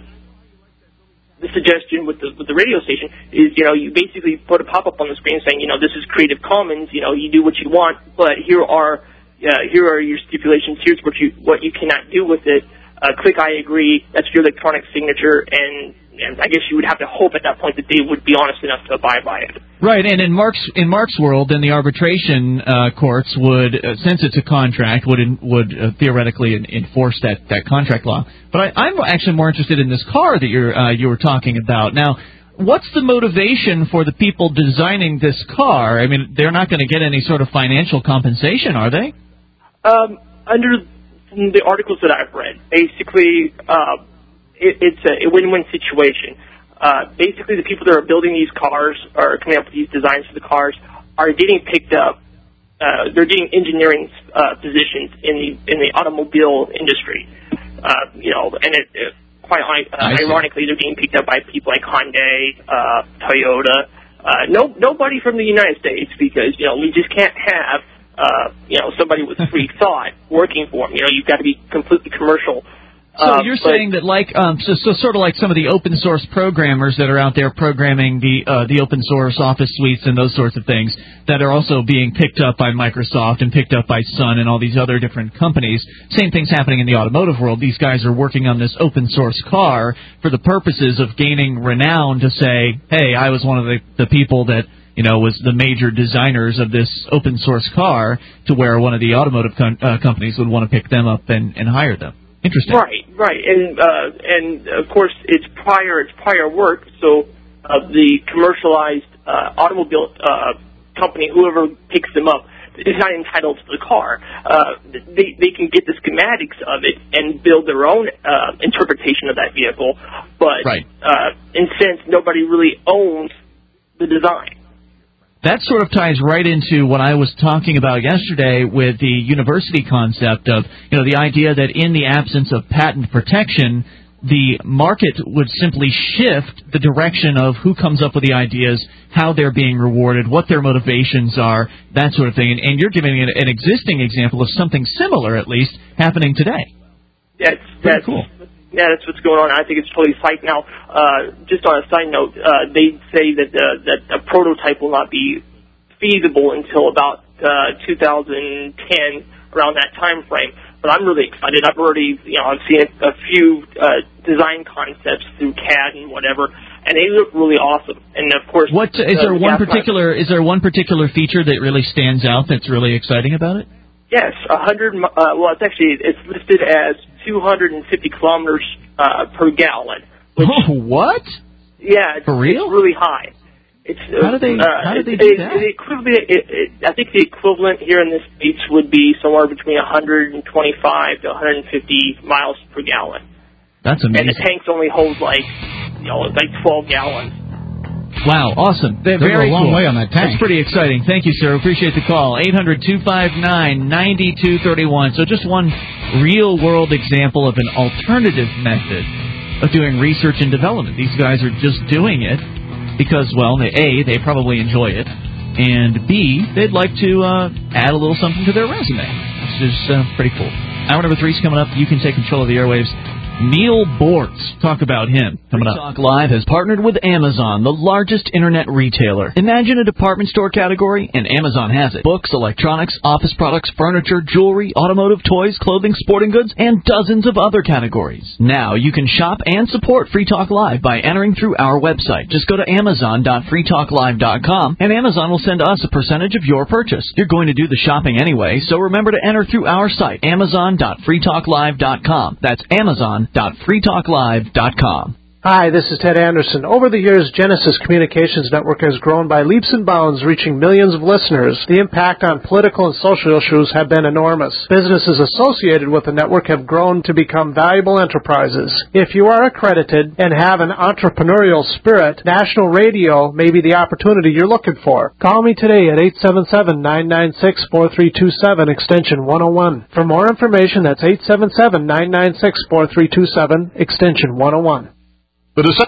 the suggestion with the with the radio station is, you know, you basically put a pop up on the screen saying, you know, this is Creative Commons. You know, you do what you want, but here are uh, here are your stipulations. Here's what you what you cannot do with it. Uh, click I agree, that's your electronic signature, and, and I guess you would have to hope at that point that they would be honest enough to abide by it. Right, and in Mark's in Mark's world, then the arbitration uh, courts would, uh, since it's a contract, would would uh, theoretically enforce that, that contract law. But I, I'm actually more interested in this car that you're uh, you were talking about. Now, what's the motivation for the people designing this car? I mean, they're not going to get any sort of financial compensation, are they? Um, under From the articles that I've read, basically, uh, it, it's a, a win-win situation. Uh, basically, the people that are building these cars or coming up with these designs for the cars are getting picked up. Uh, they're getting engineering uh, positions in the in the automobile industry. Uh, you know, and it, it, quite uh, ironically, they're being picked up by people like Hyundai, uh, Toyota. Uh, no, nobody from the United States, because you know we just can't have uh, you know somebody with free thought working for them. You know, you've got to be completely commercial. So Uh, you're but- saying that, like, um, so, so sort of like some of the open source programmers that are out there programming the uh, the open source Office suites and those sorts of things that are also being picked up by Microsoft and picked up by Sun and all these other different companies. Same thing's happening in the automotive world. These guys are working on this open source car for the purposes of gaining renown to say, hey, I was one of the, the people that, you know, was the major designers of this open source car, to where one of the automotive com- uh, companies would want to pick them up and, and hire them. Interesting. Right, right, and uh, and of course it's prior it's prior work. So uh, the commercialized uh, automobile uh, company, whoever picks them up, is not entitled to the car. Uh, they they can get the schematics of it and build their own uh, interpretation of that vehicle. But right. uh, in sense, nobody really owns the design. That sort of ties right into what I was talking about yesterday with the university concept of, you know, the idea that in the absence of patent protection, the market would simply shift the direction of who comes up with the ideas, how they're being rewarded, what their motivations are, that sort of thing. And, and you're giving an, an existing example of something similar, at least, happening today. That's, Pretty that's cool. Yeah, that's what's going on. I think it's totally psyched. Now, uh, just on a side note, uh, they say that uh, that a prototype will not be feasible until about uh, two thousand ten, around that time frame. But I'm really excited. I've already, you know, I've seen a, a few uh, design concepts through C A D and whatever, and they look really awesome. And of course, What is uh, there the one gas particular is there one particular feature that really stands out that's really exciting about it? Yes, a hundred. Uh, well, it's actually it's listed as two hundred fifty kilometers uh, per gallon. Which, oh, what? Yeah, it's, For real? it's really high. It's How do they uh, how do it, they do it, that? It, equivalent, it, it, I think the equivalent here in the States would be somewhere between one hundred twenty-five to one hundred fifty miles per gallon. That's And amazing. the tanks only hold like, you know, like twelve gallons. Wow, awesome. They're They're very a long cool. way on that tank. That's pretty exciting. Thank you, sir. Appreciate the call. eight hundred two five nine nine two three one. So just one real-world example of an alternative method of doing research and development. These guys are just doing it because, well, they, A, they probably enjoy it, and B, they'd like to uh, add a little something to their resume, which is uh, pretty cool. Hour number three is coming up. You can take control of the airwaves. Neil Bortz. Talk about him coming up. Talk Live has partnered with Amazon, the largest internet retailer. Imagine a department store category, and Amazon has it. Books, electronics, office products, furniture, jewelry, automotive, toys, clothing, sporting goods, and dozens of other categories. Now you can shop and support Free Talk Live by entering through our website. Just go to amazon dot free talk live dot com, and Amazon will send us a percentage of your purchase. You're going to do the shopping anyway, so remember to enter through our site, amazon dot free talk live dot com. That's amazon dot free talk live dot com. Hi, this is Ted Anderson. Over the years, Genesis Communications Network has grown by leaps and bounds, reaching millions of listeners. The impact on political and social issues have been enormous. Businesses associated with the network have grown to become valuable enterprises. If you are accredited and have an entrepreneurial spirit, National Radio may be the opportunity you're looking for. Call me today at eight seven seven, nine nine six, four three two seven, extension one oh one. For more information, that's eight seven seven, nine nine six, four three two seven, extension one oh one. The